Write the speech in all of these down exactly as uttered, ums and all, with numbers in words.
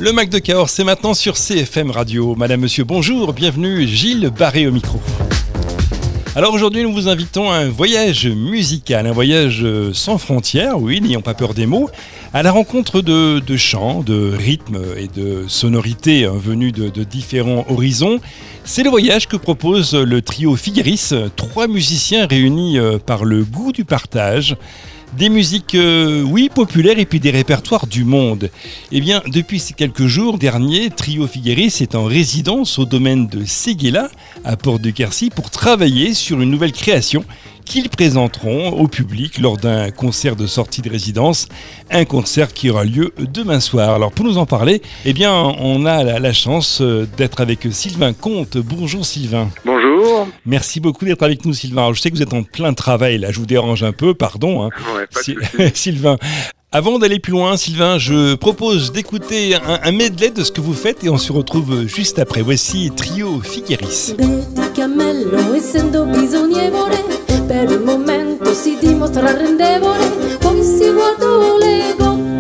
Le Mac de Cahors, c'est maintenant sur C F M Radio. Madame, monsieur, bonjour, bienvenue, Gilles Barré au micro. Alors aujourd'hui, nous vous invitons à un voyage musical, un voyage sans frontières, oui, n'ayons pas peur des mots, à la rencontre de, de chants, de rythmes et de sonorités hein, venus de, de différents horizons. C'est le voyage que propose le trio Figueris, trois musiciens réunis par le goût du partage. Des musiques, euh, oui, populaires et puis des répertoires du monde. Eh bien, depuis ces quelques jours derniers, Trio Figueris est en résidence au domaine de Séguéla, à Port-de-Quercy, pour travailler sur une nouvelle création qu'ils présenteront au public lors d'un concert de sortie de résidence, un concert qui aura lieu demain soir. Alors, pour nous en parler, eh bien, on a la, la chance d'être avec Sylvain Comte. Bonjour Sylvain. Bonjour. Merci beaucoup d'être avec nous Sylvain. Alors, je sais que vous êtes en plein travail, là, je vous dérange un peu, pardon. Hein. Ouais, pas Si... de souci. Sylvain, avant d'aller plus loin, Sylvain, je propose d'écouter un, un medley de ce que vous faites et on se retrouve juste après. Voici Trio Figueris. Cammello, essendo bisognevole, per il momento si dimostra arrendevole, poi si guardò le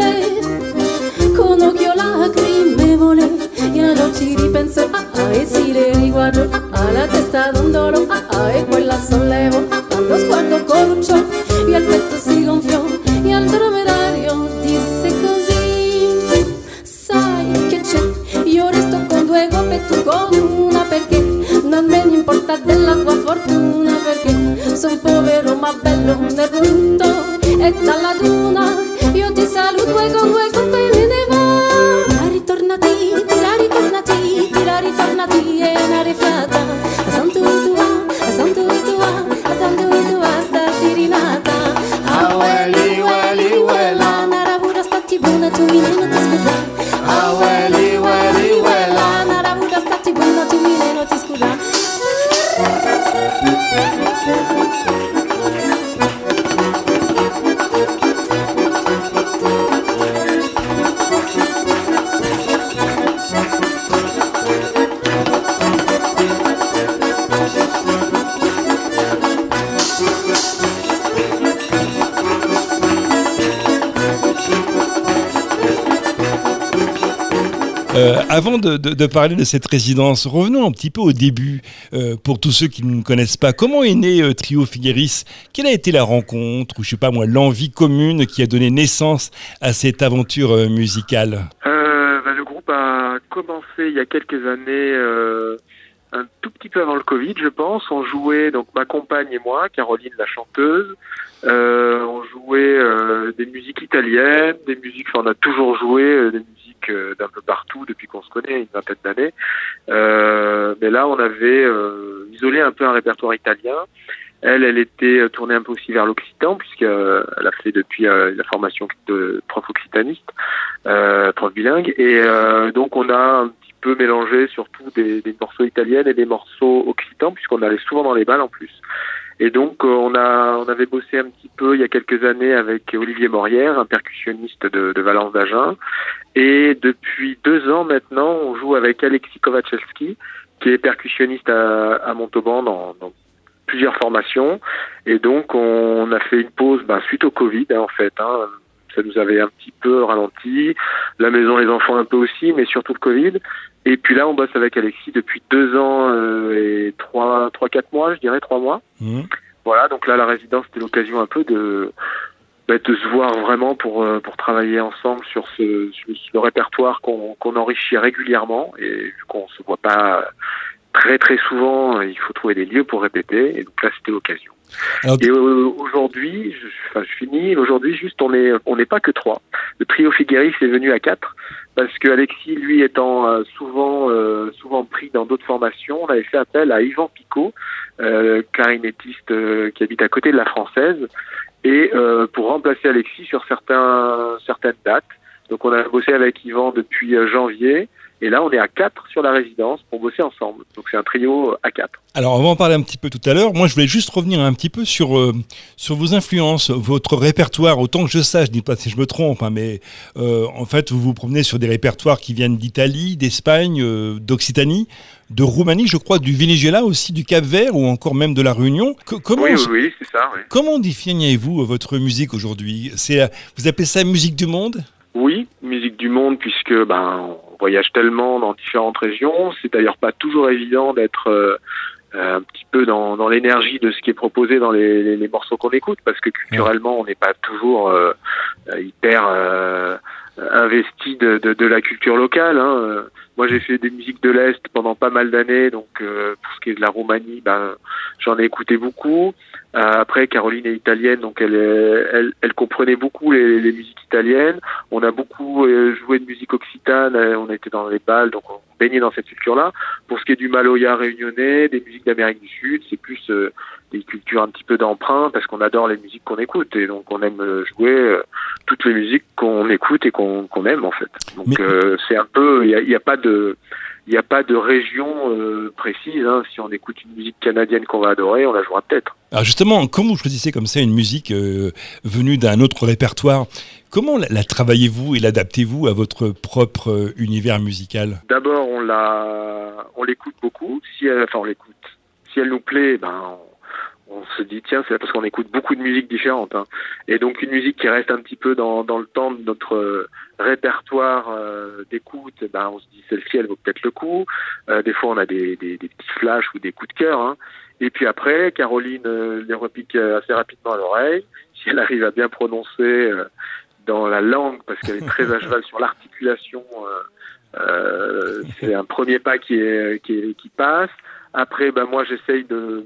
coppe con occhio lacrimevole, e allora ci ripenso, ah, ah, e si le riguardo, ah, ah, la testa dondolo, ah, ah, e quella sollevo, ah, ah, lo sguardo corruccio, e al petto si gonfiò, e al dromedario disse così: sai che c'è, io resto con due gomme e tu con una, perché non me ne importa della tua fortuna, perché son povero ma bello nel brutto, e dalla duna io ti saluto e con due coppe me ne va. La ritornati, la ritornati, la ritornati e una rifiata, a santo tua, a santo tua, a santo tua sta sirinata. Ah ueli, ueli, uela, nara buda stati buona tu mi non ti scusa. Ah ueli, ueli, uela, nara buda stati buona tu mi non ti scusa. Euh, avant de, de, de parler de cette résidence, revenons un petit peu au début, euh, pour tous ceux qui ne connaissent pas. Comment est né euh, Trio Figueris ? Quelle a été la rencontre, ou je sais pas moi, l'envie commune qui a donné naissance à cette aventure euh, musicale ? euh, bah, Le groupe a commencé il y a quelques années, euh, un tout petit peu avant le Covid, je pense. On jouait, donc ma compagne et moi, Caroline la chanteuse, euh, on jouait euh, des musiques italiennes, des musiques, enfin, on a toujours joué euh, des musiques d'un peu partout depuis qu'on se connaît, une vingtaine d'années. Euh, mais là, on avait euh, isolé un peu un répertoire italien. Elle, elle était tournée un peu aussi vers l'occitan, puisqu'elle a fait depuis euh, la formation de prof occitaniste, euh, prof bilingue. Et euh, donc, on a un petit peu mélangé surtout des, des morceaux italiens et des morceaux occitans, puisqu'on allait souvent dans les balles en plus. Et donc, euh, on a, on avait bossé un petit peu il y a quelques années avec Olivier Morière, un percussionniste de, de Valence d'Agen. Et depuis deux ans maintenant, on joue avec Alexis Kovaczewski, qui est percussionniste à, à Montauban dans, dans plusieurs formations. Et donc, on a fait une pause bah, suite au Covid, hein, en fait. Hein. Ça nous avait un petit peu ralenti. La maison, les enfants un peu aussi, mais surtout le Covid. Et puis là, on bosse avec Alexis depuis deux ans euh, et trois, trois, quatre mois, je dirais, trois mois. Mmh. Voilà, donc là, la résidence, c'était l'occasion un peu de, bah, de se voir vraiment pour, pour travailler ensemble sur, ce, sur le répertoire qu'on, qu'on enrichit régulièrement. Et vu qu'on se voit pas très, très souvent, il faut trouver des lieux pour répéter. Et donc là, c'était l'occasion. Alors, et euh, aujourd'hui, je, enfin, je finis. Aujourd'hui, juste, on est, on n'est pas que trois. Le trio Figueris est venu à quatre parce que Alexis, lui, étant euh, souvent, euh, souvent pris dans d'autres formations, on avait fait appel à Yvan Picot, euh, clarinettiste euh, qui habite à côté de la Française, et euh, pour remplacer Alexis sur certains, certaines dates. Donc, on a bossé avec Yvan depuis euh, janvier. Et là, on est à quatre sur la résidence pour bosser ensemble. Donc, c'est un trio à quatre. Alors, on va en parler un petit peu tout à l'heure. Moi, je voulais juste revenir un petit peu sur, euh, sur vos influences, votre répertoire. Autant que je sache, je dis pas si je me trompe, hein, mais euh, en fait, vous vous promenez sur des répertoires qui viennent d'Italie, d'Espagne, euh, d'Occitanie, de Roumanie, je crois, du Venezuela aussi, du Cap-Vert ou encore même de la Réunion. C- comment, oui, oui, oui, c'est ça. Oui. Comment définiriez-vous votre musique aujourd'hui ? C'est, vous appelez ça musique du monde ? Oui, musique du monde, puisque ben on voyage tellement dans différentes régions. C'est d'ailleurs pas toujours évident d'être euh, un petit peu dans, dans l'énergie de ce qui est proposé dans les, les, les morceaux qu'on écoute, parce que culturellement, on n'est pas toujours euh, hyper euh, investi de, de, de la culture locale. Hein. Moi, j'ai fait des musiques de l'Est pendant pas mal d'années, donc euh, pour ce qui est de la Roumanie, ben, j'en ai écouté beaucoup. Euh, après, Caroline est italienne, donc elle, elle, elle comprenait beaucoup les, les musiques italiennes. On a beaucoup euh, joué de musique occitane, on était dans les bals, donc on baignait dans cette culture-là. Pour ce qui est du maloya réunionnais, des musiques d'Amérique du Sud, c'est plus euh, des cultures un petit peu d'emprunt, parce qu'on adore les musiques qu'on écoute, et donc on aime jouer euh, toutes les musiques qu'on écoute et qu'on, qu'on aime en fait. Donc Mais... euh, c'est un peu, il y a, y a pas de Il n'y a pas de région euh, précise. Hein. Si on écoute une musique canadienne qu'on va adorer, on la jouera peut-être. Alors justement, comment vous choisissez comme ça une musique euh, venue d'un autre répertoire ? Comment la, la travaillez-vous et l'adaptez-vous à votre propre euh, univers musical ? D'abord, on la, on l'écoute beaucoup. Si elle, enfin, on l'écoute. Si elle nous plaît, ben. On... On se dit tiens, c'est parce qu'on écoute beaucoup de musiques différentes, hein. Et donc une musique qui reste un petit peu dans, dans le temps de notre euh, répertoire euh, d'écoute, ben on se dit celle-ci elle vaut peut-être le coup. Euh, des fois on a des, des, des petits flashs ou des coups de cœur, hein. Et puis après Caroline euh, les repique assez rapidement à l'oreille. Si elle arrive à bien prononcer euh, dans la langue, parce qu'elle est très à cheval sur l'articulation, euh, euh, c'est un premier pas qui est qui, est, qui passe. Après ben moi j'essaye de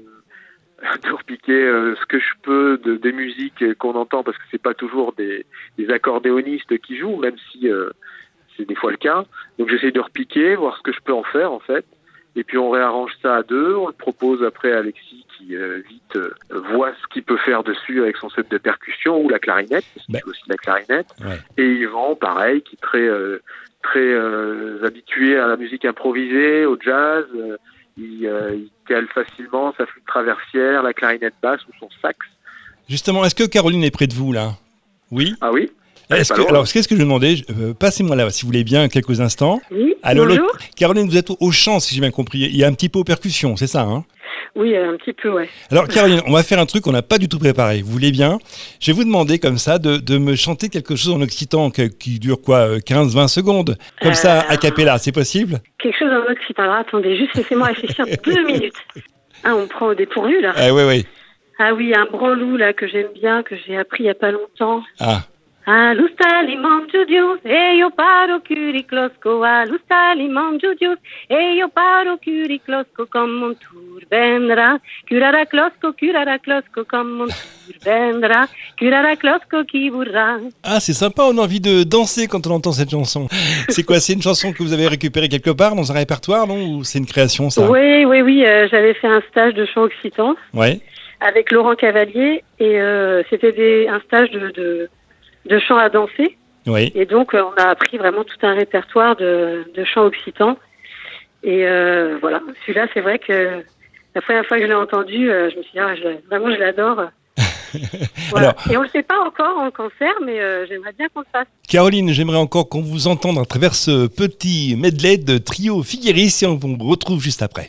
de repiquer euh, ce que je peux de, des musiques qu'on entend, parce que c'est pas toujours des, des accordéonistes qui jouent, même si euh, c'est des fois le cas. Donc j'essaie de repiquer, voir ce que je peux en faire en fait, et puis on réarrange ça à deux, on le propose après à Alexis qui euh, vite euh, voit ce qu'il peut faire dessus avec son set de percussion ou la clarinette, parce qu'il joue aussi la clarinette, ouais. Et Yvan pareil, qui est très, euh, très euh, habitué à la musique improvisée, au jazz, euh, Il, euh, il cale facilement sa flûte traversière, la clarinette basse ou son sax. Justement, est-ce que Caroline est près de vous là ? Oui. Ah oui. Est-ce que, alors, qu'est-ce que je demandais euh, Passez-moi là, si vous voulez bien, quelques instants. Oui. Alors, bonjour. Le, Caroline, vous êtes au, au chant, si j'ai bien compris. Il y a un petit peu aux percussions, c'est ça, hein ? Oui, un petit peu, ouais. Alors, Caroline, on va faire un truc qu'on n'a pas du tout préparé. Vous voulez bien ? Je vais vous demander comme ça de, de me chanter quelque chose en occitan qui, qui dure quoi, quinze vingt secondes ? Comme euh... ça, a cappella, c'est possible ? Quelque chose en occitan. Alors, attendez, juste laissez-moi réfléchir deux minutes. Ah, on me prend au dépourvu, là. Ah oui, oui. Ah oui, un branlou, là, que j'aime bien, que j'ai appris il n'y a pas longtemps. Ah. Alustali mangiudius, e io paro curiclosco, alustali mangiudius, e io paro curiclosco, comme mon tour vendra, curara closco, curara closco, comme mon tour vendra, curara closco qui voudra. Ah, c'est sympa, on a envie de danser quand on entend cette chanson. C'est quoi, c'est une chanson que vous avez récupérée quelque part dans un répertoire, non ? Ou c'est une création, ça ? Oui, oui, oui, euh, j'avais fait un stage de chant occitan. Ouais. Avec Laurent Cavalier, et euh, c'était des, un stage de... de de chant à danser. Oui. Et donc, euh, on a appris vraiment tout un répertoire de, de chant occitan. Et euh, voilà, celui-là, c'est vrai que la première fois que je l'ai entendu, euh, je me suis dit, ah, je, vraiment, je l'adore. Voilà. Alors, et on ne le fait pas encore en concert, mais euh, j'aimerais bien qu'on le fasse. Caroline, j'aimerais encore qu'on vous entende à travers ce petit medley de Trio Figueris, et on vous retrouve juste après.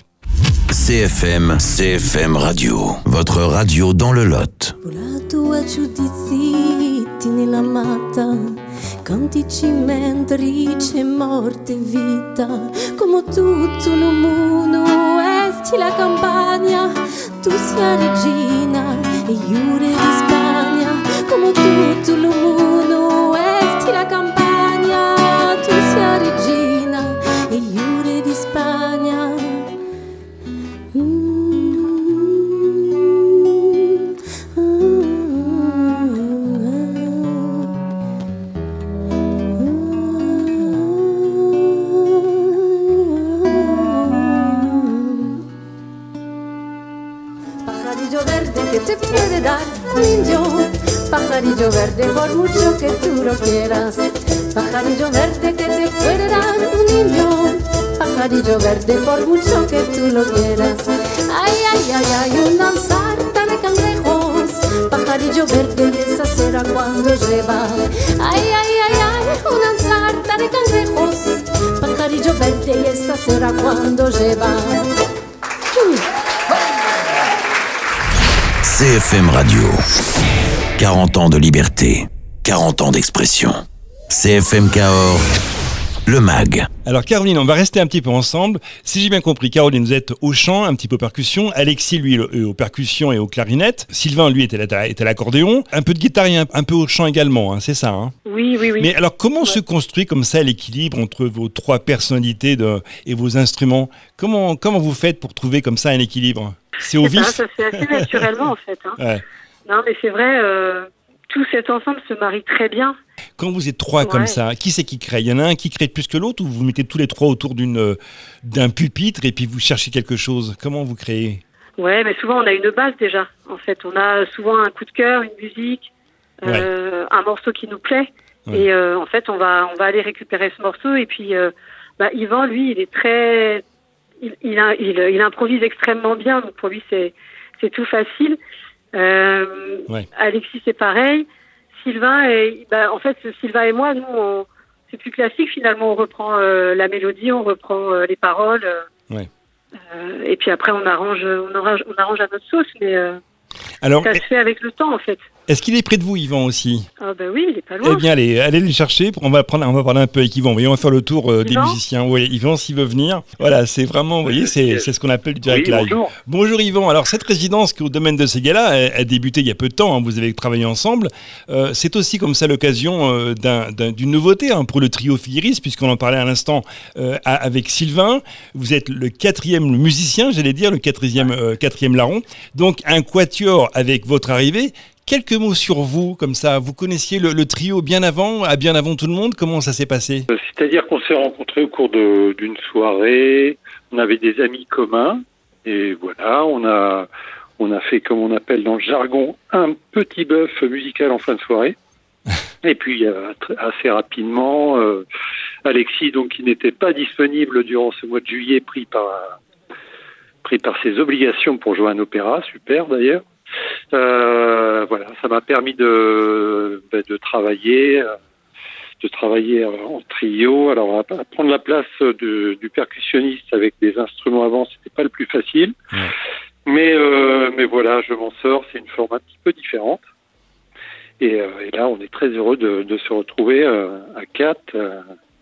C F M, C F M Radio, votre radio dans le Lot. Nella matta, cantici mentre c'è morte e vita, come tutto il mondo, esti la campagna, tu sia regina e Iure di Spagna, come tutto il mondo, esti la campagna, tu sia regina e Iure di Spagna. Mm. Que te puede dar un indio, pajarillo verde por mucho que tú lo quieras, pajarillo verde que te puede dar un indio, pajarillo verde por mucho que tú lo quieras. Ay, ay, ay, ay, una sarta de cangrejos, pajarillo verde y esa será cuando lleva. Ay, ay, ay, ay, una sarta de cangrejos, pajarillo verde y esa será cuando lleva. C F M Radio, quarante ans de liberté, quarante ans d'expression. C F M Cahors, le mag. Alors Caroline, on va rester un petit peu ensemble. Si j'ai bien compris, Caroline, vous êtes au chant, un petit peu percussion. Alexis, lui, est aux percussions et aux clarinettes. Sylvain, lui, est à, est à l'accordéon. Un peu de guitare et un, un peu au chant également, hein, c'est ça, hein? Oui, oui, oui. Mais alors, comment Ouais. se construit comme ça l'équilibre entre vos trois personnalités de, et vos instruments? Comment, comment vous faites pour trouver comme ça un équilibre? C'est au Eh ben, vif? ça se fait assez naturellement, en fait. Hein. Ouais. Non, mais c'est vrai, euh, tout cet ensemble se marie très bien. Quand vous êtes trois comme Ouais. ça, qui c'est qui crée? Il y en a un qui crée plus que l'autre ou vous vous mettez tous les trois autour d'une, euh, d'un pupitre et puis vous cherchez quelque chose? Comment vous créez? Ouais, mais souvent on a une base déjà. En fait, on a souvent un coup de cœur, une musique, euh, un morceau qui nous plaît. Ouais. Et euh, en fait, on va on va aller récupérer ce morceau. Et puis, euh, bah, Yvan, lui, il est très, il il, a- il il improvise extrêmement bien. Donc pour lui, c'est c'est tout facile. Euh, Ouais. Alexis, c'est pareil. Sylvain, et, bah, en fait, Sylvain et moi, nous, on, c'est plus classique. Finalement, on reprend euh, la mélodie, on reprend euh, les paroles. euh, Ouais. euh, et puis après, on arrange, on arrange, on arrange à notre sauce. Mais euh, Alors, ça se fait avec le temps, en fait. est-ce qu'il est près de vous, Yvan, aussi? Ah bah oui, il est pas loin. Eh bien, allez, allez les chercher. On va prendre, on va parler un peu avec Yvan. Vous voyez, on va faire le tour euh, des Yvan musiciens. Oui, Yvan, s'il veut venir. Voilà, c'est vraiment, vous voyez, c'est, c'est ce qu'on appelle du direct Oui, live. bonjour. Bonjour Yvan. Alors, cette résidence qui est au domaine de Ségala a, a débuté il y a peu de temps. Hein, vous avez travaillé ensemble. Euh, c'est aussi comme ça l'occasion euh, d'un, d'un- d'une nouveauté hein, pour le trio Figueris, puisqu'on en parlait à l'instant euh, à- avec Sylvain. Vous êtes le quatrième musicien, j'allais dire, le quatrième, euh, quatrième larron. Donc, un quatuor avec votre arrivée. Quelques mots sur vous, comme ça. Vous connaissiez le, le trio bien avant, à bien avant tout le monde. Comment ça s'est passé? Euh, C'est-à-dire qu'on s'est rencontrés au cours de- d'une soirée, on avait des amis communs, et voilà, on a, on a fait, comme on appelle dans le jargon, un petit bœuf musical en fin de soirée. Et puis, euh, tr- assez rapidement, euh, Alexis, donc, qui n'était pas disponible durant ce mois de juillet, pris par, pris par ses obligations pour jouer un opéra, super d'ailleurs. Euh, voilà, ça m'a permis de, ben, de travailler, euh, de travailler en trio. Alors, à à prendre la place de- du percussionniste avec des instruments avant, c'était pas le plus facile. Ouais. Mais, euh, mais voilà, je m'en sors. C'est une forme un petit peu différente. Et, euh, et là, on est très heureux de, de se retrouver euh, à quatre. euh,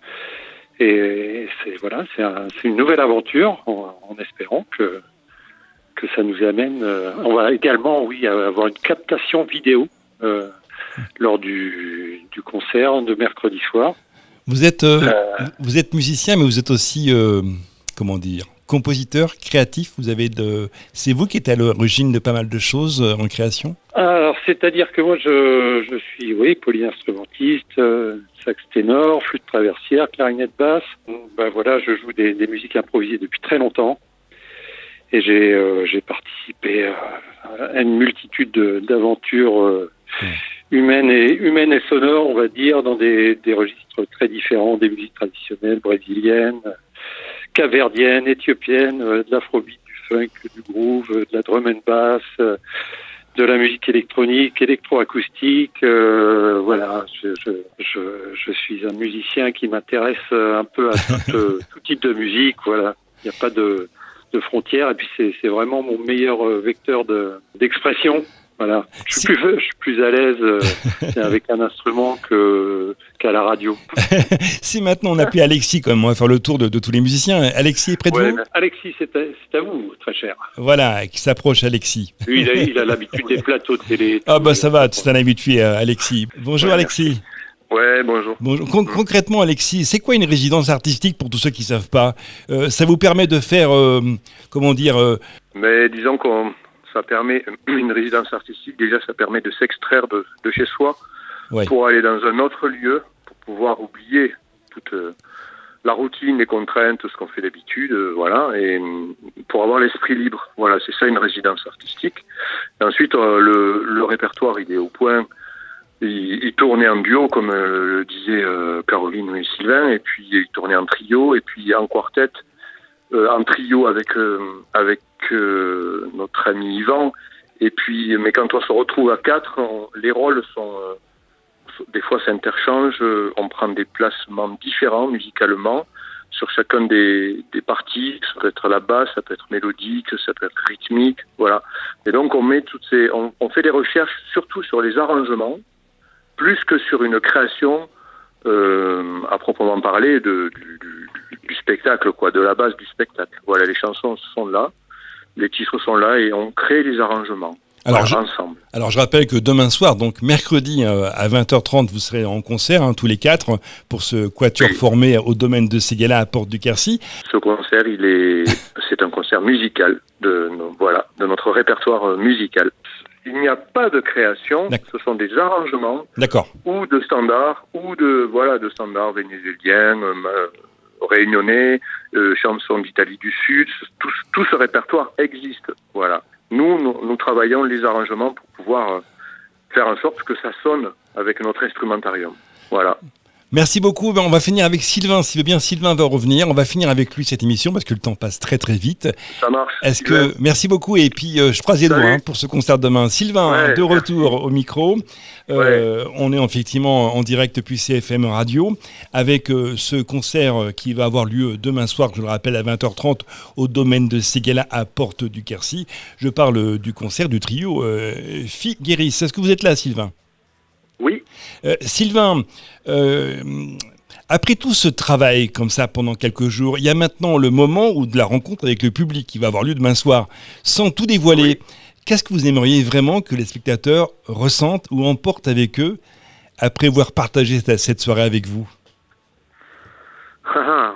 et c'est voilà, c'est un- c'est une nouvelle aventure, en, en espérant que que ça nous amène. euh, on va également, oui, avoir une captation vidéo euh, lors du, du concert de mercredi soir. Vous êtes, euh, Euh, vous êtes musicien, mais vous êtes aussi, euh, comment dire, compositeur, créatif. Vous avez de, c'est vous qui êtes à l'origine de pas mal de choses euh, en création. Alors, c'est-à-dire que moi, je, je suis, oui, polyinstrumentiste, euh, sax ténor, flûte traversière, clarinette basse. Ben voilà, je joue des, des musiques improvisées depuis très longtemps. Et j'ai euh, j'ai participé à, à une multitude de- d'aventures euh, Ouais. humaines et humaines et sonores, on va dire, dans des, des registres très différents, des musiques traditionnelles brésiliennes, caverdiennes, éthiopiennes, euh, de l'afrobeat, du funk, du groove, euh, de la drum and bass, euh, de la musique électronique, électroacoustique. Euh, voilà, je, je, je, je suis un musicien qui m'intéresse euh, un peu à tout, euh, tout type de musique. Voilà, il n'y a pas de de frontières, et puis c'est c'est vraiment mon meilleur euh, vecteur de d'expression. Voilà, je suis Si- plus je suis plus à l'aise euh, avec un instrument que qu'à la radio. Si maintenant on appelait Alexis, quand même, on va faire le tour de, de tous les musiciens. Alexis est près de Ouais, vous? mais Alexis, c'est à, c'est à vous, très cher. Voilà, qui s'approche, Alexis. Lui, il a il a l'habitude des plateaux de télé. Ah bah ça va, c'est un habitué, euh, Alexis. Bonjour Ouais, Alexis. Ouais, bonjour. Bonjour. Con- concrètement, Alexis, c'est quoi une résidence artistique pour tous ceux qui savent pas? Euh, Ça vous permet de faire, euh, comment dire, euh, Mais disons qu'on ça permet une résidence artistique. Déjà, ça permet de s'extraire de, de chez soi Ouais. pour aller dans un autre lieu, pour pouvoir oublier toute euh, la routine, les contraintes, ce qu'on fait d'habitude, euh, voilà, et euh, pour avoir l'esprit libre. Voilà, c'est ça une résidence artistique. Et ensuite, euh, le, le répertoire, il est au point. Il, il tournait en duo, comme euh, le disaient euh, Caroline et Sylvain, et puis il tournait en trio, et puis en quartet, euh, en trio avec euh, avec euh, notre ami Yvan. Et puis, mais quand on se retrouve à quatre, on- les rôles sont euh, sont- des fois s'interchangent. euh, On prend des placements différents musicalement sur chacun des, des parties. Ça peut être la basse, ça peut être mélodique, ça peut être rythmique, voilà. Et donc on met toutes ces, on, on fait des recherches surtout sur les arrangements, plus que sur une création euh, à proprement parler de, du, du, du spectacle, quoi, de la base du spectacle. Voilà, les chansons sont là, les titres sont là et on crée les arrangements. Alors, voilà, je, ensemble. alors je rappelle que demain soir, donc mercredi euh, à vingt heures trente, vous serez en concert, hein, tous les quatre, pour ce quatuor oui. formé au domaine de Ségala à Porte du Quercy. Ce concert, il est, c'est un concert musical, de, voilà, de notre répertoire musical. Il n'y a pas de création, D'accord. Ce sont des arrangements, D'accord. ou de standards, ou de, voilà, de standards vénézuéliens, euh, réunionnais, euh, chansons d'Italie du Sud, tout, tout ce répertoire existe, voilà. Nous, nous, nous travaillons les arrangements pour pouvoir euh, faire en sorte que ça sonne avec notre instrumentarium. Voilà. Merci beaucoup. Ben, on va finir avec Sylvain. Si veut bien, Sylvain va revenir. On va finir avec lui cette émission parce que le temps passe très très vite. Ça marche. Est-ce que merci beaucoup et puis euh, je croise les doigts hein, pour ce concert demain. Sylvain, ouais, de retour merci. Au micro. Euh, ouais. On est effectivement en direct depuis C F M Radio avec euh, ce concert qui va avoir lieu demain soir, je le rappelle, à vingt heures trente au domaine de Ségala à Porte du Quercy. Je parle du concert du trio euh, Figueris. Est-ce que vous êtes là, Sylvain ? Oui. Euh, Sylvain, euh, après tout ce travail comme ça pendant quelques jours, il y a maintenant le moment où de la rencontre avec le public qui va avoir lieu demain soir. Sans tout dévoiler, oui. Qu'est-ce que vous aimeriez vraiment que les spectateurs ressentent ou emportent avec eux après avoir partagé cette, cette soirée avec vous ? Ben,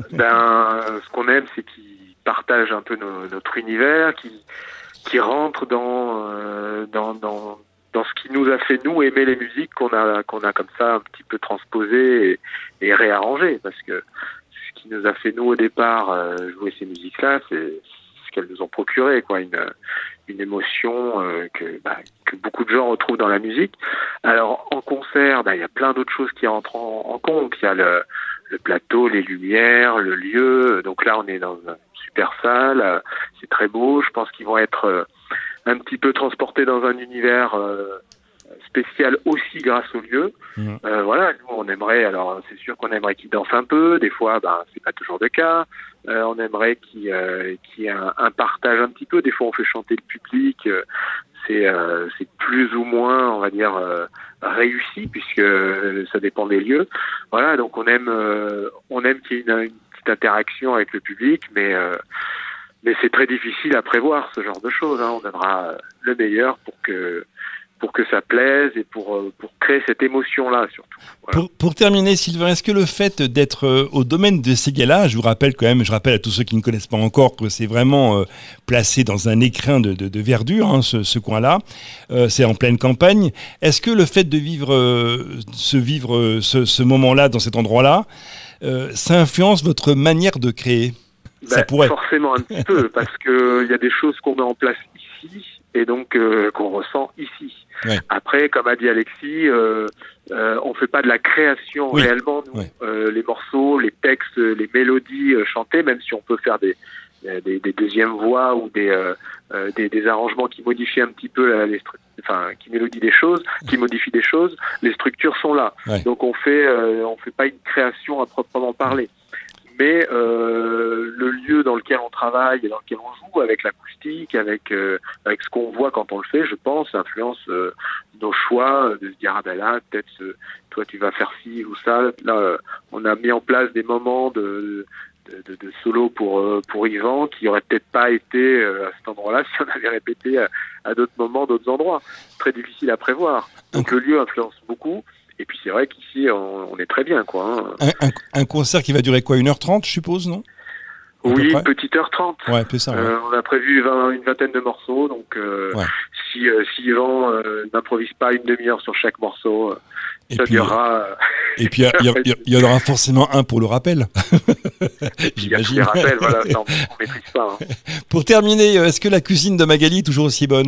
ce qu'on aime, c'est qu'ils partagent un peu nos, notre univers, qu'ils, qu'ils rentrent dans, euh, dans, dans dans ce qui nous a fait nous aimer les musiques qu'on a qu'on a comme ça un petit peu transposé et, et réarrangé, parce que ce qui nous a fait nous au départ euh, jouer ces musiques-là, c'est ce qu'elles nous ont procuré, quoi, une une émotion euh, que bah, que beaucoup de gens retrouvent dans la musique. Alors en concert, bah, il y a plein d'autres choses qui entrent en, en compte. Il y a le le plateau, les lumières, le lieu. Donc là, on est dans une super salle, c'est très beau. Je pense qu'ils vont être euh, un petit peu transporté dans un univers euh, spécial aussi grâce au lieu. Mmh. Euh, voilà, nous on aimerait, alors c'est sûr qu'on aimerait qu'ils dansent un peu, des fois ben c'est pas toujours le cas. Euh, on aimerait qu'il, euh, qu'il y ait un, un partage un petit peu. Des fois on fait chanter le public, euh, c'est euh, c'est plus ou moins, on va dire, euh, réussi puisque euh, ça dépend des lieux. Voilà, donc on aime euh, on aime qu'il y ait une, une petite interaction avec le public, mais euh, Mais c'est très difficile à prévoir ce genre de choses. Hein. On donnera le meilleur pour que pour que ça plaise et pour pour créer cette émotion-là surtout. Voilà. Pour, pour terminer, Sylvain, est-ce que le fait d'être au domaine de Ségala, je vous rappelle quand même, je rappelle à tous ceux qui ne connaissent pas encore que c'est vraiment euh, placé dans un écrin de, de, de verdure, hein, ce, ce coin-là. Euh, c'est en pleine campagne. Est-ce que le fait de vivre euh, ce vivre ce, ce moment-là dans cet endroit-là, euh, ça influence votre manière de créer? Ben, ça pourrait. Forcément un petit peu, parce que il y a des choses qu'on met en place ici et donc euh, qu'on ressent ici. Ouais. Après, comme a dit Alexis, euh, euh, on fait pas de la création oui. réellement. Nous, ouais. euh, les morceaux, les textes, les mélodies euh, chantées, même si on peut faire des des, des deuxièmes voix ou des, euh, euh, des des arrangements qui modifient un petit peu la, les stru- enfin qui mélodient des choses, qui modifient des choses, les structures sont là. Ouais. Donc on fait euh, on fait pas une création à proprement parler. Mais euh, le lieu dans lequel on travaille et dans lequel on joue, avec l'acoustique, avec euh, avec ce qu'on voit quand on le fait, je pense, influence euh, nos choix de se dire ah ben là peut-être euh, toi tu vas faire ci ou ça. Là euh, on a mis en place des moments de de, de, de solo pour euh, pour Yvan qui auraient peut-être pas été euh, à cet endroit-là si on avait répété à, à d'autres moments, d'autres endroits. Très difficile à prévoir. Donc le lieu influence beaucoup. Et puis c'est vrai qu'ici, on, on est très bien, quoi. Hein. Un, un, un concert qui va durer quoi, une heure trente, je suppose, non ? Oui, une petite heure trente. Ouais, c'est ça. Ouais. Euh, on a prévu vingt, une vingtaine de morceaux, donc euh, ouais. si, euh, si Yvan euh, n'improvise pas une demi-heure sur chaque morceau, et ça puis, durera... Et puis il y, y, y en aura forcément un pour le rappel. Il y a tous les rappels, voilà, ça, on ne maîtrise pas. Hein. Pour terminer, est-ce que la cuisine de Magali est toujours aussi bonne ?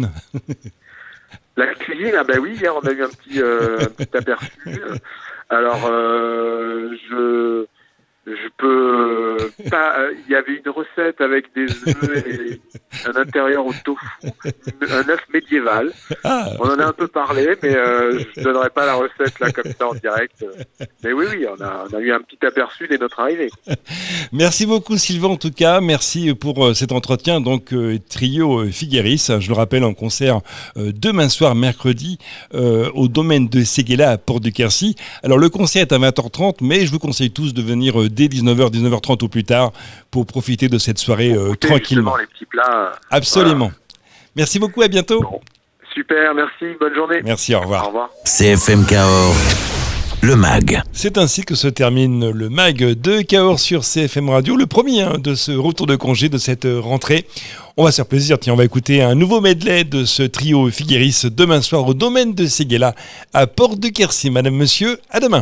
La cuisine, ah ben oui, hier on a eu un petit, euh, un petit aperçu. Alors, euh, je, Je peux pas. Il y avait une recette avec des œufs et un intérieur au tofu, un œuf médiéval. Ah. On en a un peu parlé, mais euh, je ne donnerai pas la recette là comme ça en direct. Mais oui, oui, on a, on a eu un petit aperçu dès notre arrivée. Merci beaucoup Sylvain en tout cas, merci pour euh, cet entretien. Donc euh, trio euh, Figueris, je le rappelle en concert euh, demain soir mercredi euh, au domaine de Séguéla à Port-du-Quercy. Alors le concert est à vingt heures trente, mais je vous conseille tous de venir euh, dès dix-neuf heures, dix-neuf heures trente ou plus tard pour profiter de cette soirée euh, Écoutez, tranquillement. Les petits plats. Absolument. Voilà. Merci beaucoup, à bientôt. Bon. Super, merci, bonne journée. Merci, au revoir. Au revoir. C F M Cahors, le M A G. C'est ainsi que se termine le M A G de Cahors sur C F M Radio, le premier hein, de ce retour de congé, de cette rentrée. On va se faire plaisir, tiens, on va écouter un nouveau medley de ce trio Figueris demain soir au domaine de Séguéla à Port-de-Quercy. Madame, monsieur, à demain.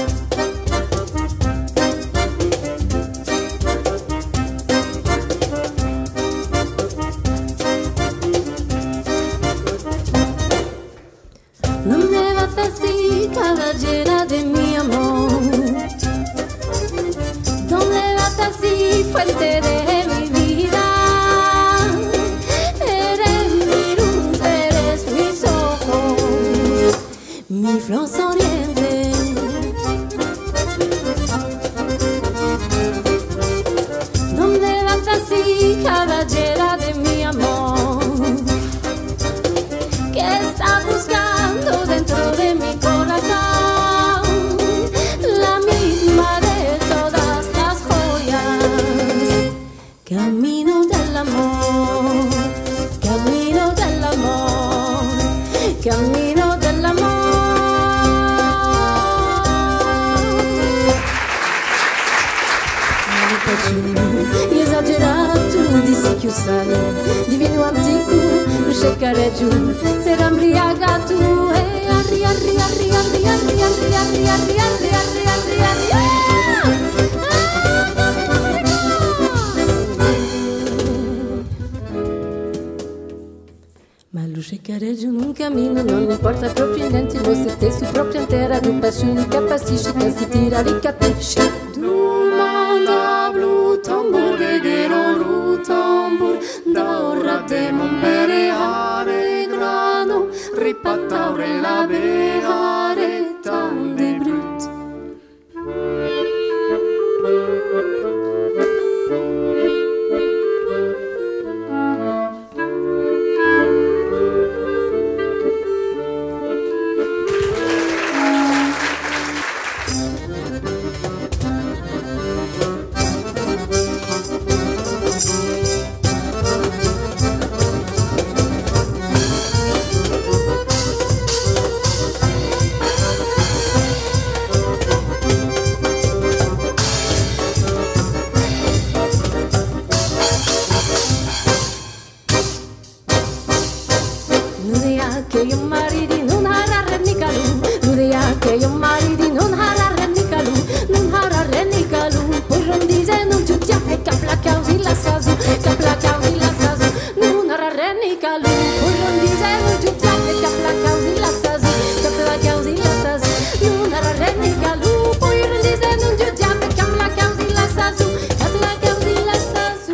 Caballera de mi amor, donde vas así, fuente de mi vida, eres mi luz, eres mis ojos, mi flor sonriente. Donde vas así, caballera de mi amor, que estás buscando dentro de mi corazón, la misma de todas las joyas. Camino del amor, camino del amor, camino del amor. E esagerato, disse que o sonho divino antico, no checarejo, ser embriagato. Hey, arri, arri, arri, arri, arri, arri, arri, arri, arri, arri, arri, arri, ma lo checarejo num cammino, non importa proprio niente, você tem sua própria intera do passione capacici che si tira di capisci. Tu manda blu tambur gero blu tambur d'ora de mombere hare grano ripattaure la behare tande brut. Che io maridi non harare ni calu, nudia che io maridi non harare ni calu, non harare ni calu, poi non dice non ci tia e capla causi la sasu, capla causi la sasu, non harare ni calu, poi non dice non ci tia e capla causi la sasu, capla causi la sasu, non harare ni calu, poi non dice non ci tia e capla causi la sasu, capla causi la sasu.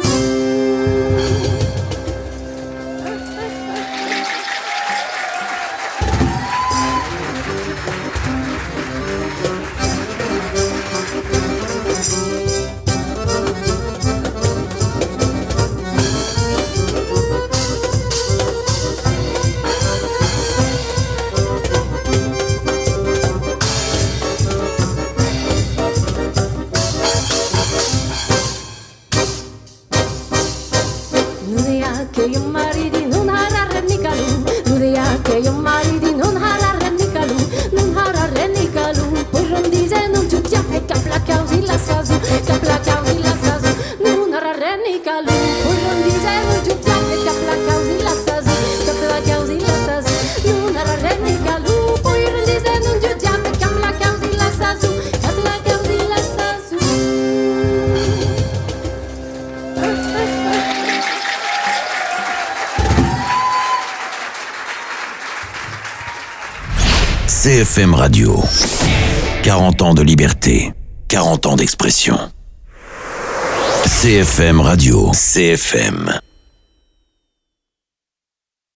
Nudia che io maridi non harare ni calu, nudia che io maridi non harare ni calu, non harare ni calu, poi non dice non ci tia e capla causi la sasu, capla causi la sasu, non harare ni calu, poi non dice non ci tia e capla causi la sasu, capla causi la sasu, non harare ni calu, poi non dice non ci tia e capla causi la sasu, capla causi la sasu. C F M Radio, quarante ans de liberté. quarante ans d'expression. C F M Radio. C F M.